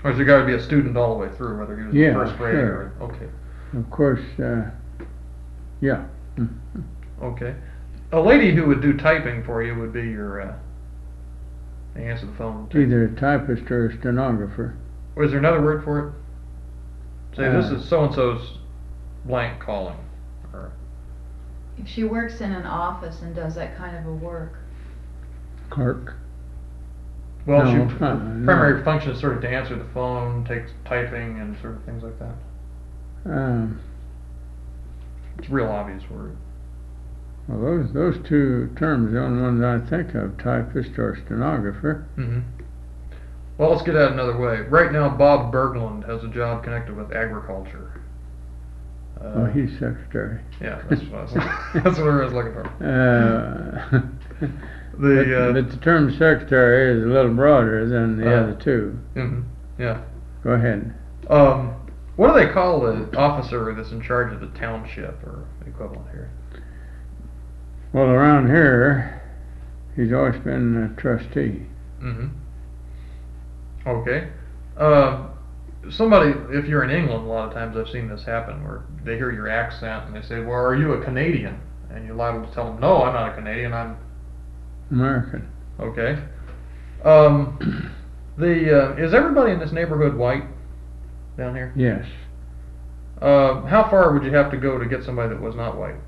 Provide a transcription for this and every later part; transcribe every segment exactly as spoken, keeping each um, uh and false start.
Or has there got to be a student all the way through, whether he was Yeah, in first grade sure. or okay? Of course, uh, yeah. Okay. A lady who would do typing for you would be your. Uh, they answer the phone. type- Either a typist or a stenographer. Or is there another word for it? Say this Uh, is so and so's blank calling. Or If she works in an office and does that kind of a work. Clerk. well, No, she uh, her no. primary function is sort of to answer the phone, take typing, and sort of things like that. Um, It's a real obvious word. well, those those two terms are the only ones I think of: typist or stenographer. Mm-hmm. Well, let's get at it another way. Right now, Bob Berglund has a job connected with agriculture. Uh, Oh, he's secretary. Yeah, that's what I was, that's what I was looking for. Uh, The but, uh, but the term secretary is a little broader than the Uh, other two. mhm, yeah. Go ahead. Um, what do they call the officer that's in charge of the township or equivalent here? Well, around here, he's always been a trustee. Mm-hmm. Okay. Uh, somebody, if you're in England, a lot of times I've seen this happen where they hear your accent and they say, "Well, are you a Canadian?" And you're liable to tell them, "No, I'm not a Canadian. I'm American. okay." Um, the uh, is everybody in this neighborhood white down here? Yes. Uh, how far would you have to go to get somebody that was not white?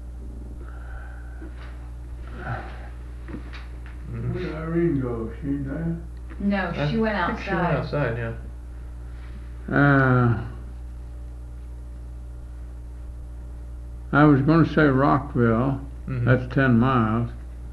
Mhm. Where did Irene go? She there? No, I she went think She went outside. outside, yeah. Uh, I was going to say Rockville. Mhm. That's ten miles.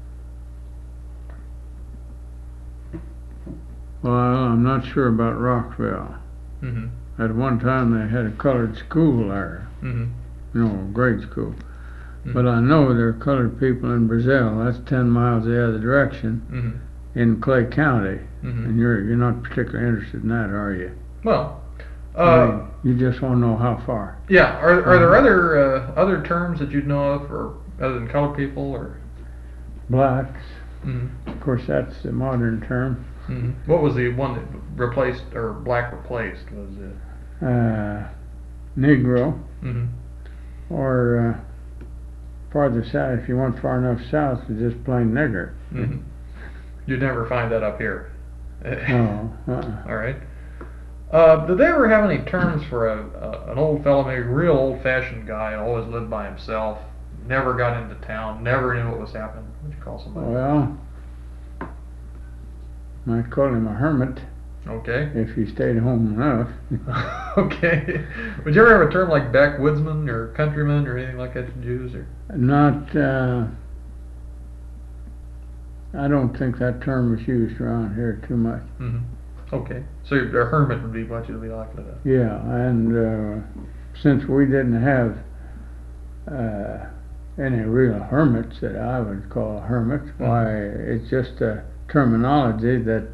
Well, I'm not sure about Rockville. Mhm. At one time, they had a colored school there. Mhm. You know, grade school. Mhm. But I know there are colored people in Brazil. That's ten miles the other direction Mhm. in Clay County. Mhm. And you're you're not particularly interested in that, are you? Well, I uh, mean, you just want to know how far. yeah. Are are there Mhm. other uh, other terms that you'd know of, or other than colored people, or? Blacks, Mhm. of course, that's the modern term. Mhm. What was the one that replaced or black replaced? Was it? Uh, Negro, Mhm. or uh, farther south, if you went far enough south, it's just plain nigger. Mhm. You'd never find that up here. No, uh-uh. All right. Uh, did they ever have any terms for a, a an old fellow, maybe a real old-fashioned guy, always lived by himself, never got into town, never knew what was happening? What'd you call somebody? Well, might call him a hermit Okay. if he stayed home enough. Okay. Would you ever have a term like backwoodsman or countryman or anything like that you'd use? Or? Not, uh, I don't think that term is used around here too much. Mm-hmm. Okay. So a hermit would be what you'd be likely to. Yeah, and uh, since we didn't have uh, any real hermits that I would call hermits, Mm-hmm. why, it's just a terminology that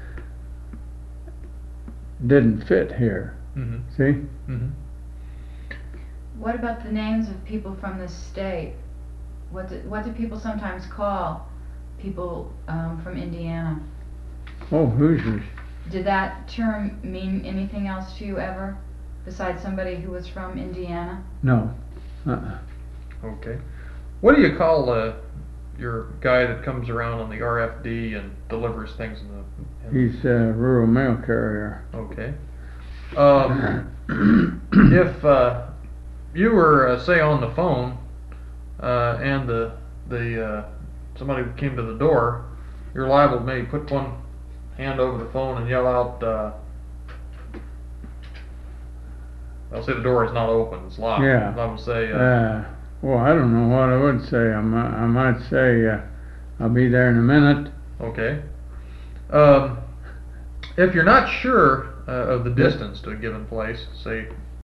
didn't fit here. Mm-hmm. See? Mm-hmm. What about the names of people from the state? What do, what do people sometimes call people um, from Indiana? Oh, Hoosiers. Did that term mean anything else to you ever, besides somebody who was from Indiana? No. Uh-uh. Okay. What do you call uh, your guy that comes around on the R F D and delivers things in the? In He's a rural mail carrier. Okay. Um, if uh, you were, uh, say, on the phone, uh, and the the uh, somebody came to the door, you're liable to maybe put one hand over the phone and yell out. Uh, I'll say the door is not open; it's locked. Yeah. I will say. Uh, Uh, well, I don't know what I would say. I might, I might say, uh, I'll be there in a minute. Okay. Um, if you're not sure uh, of the distance to a given place, say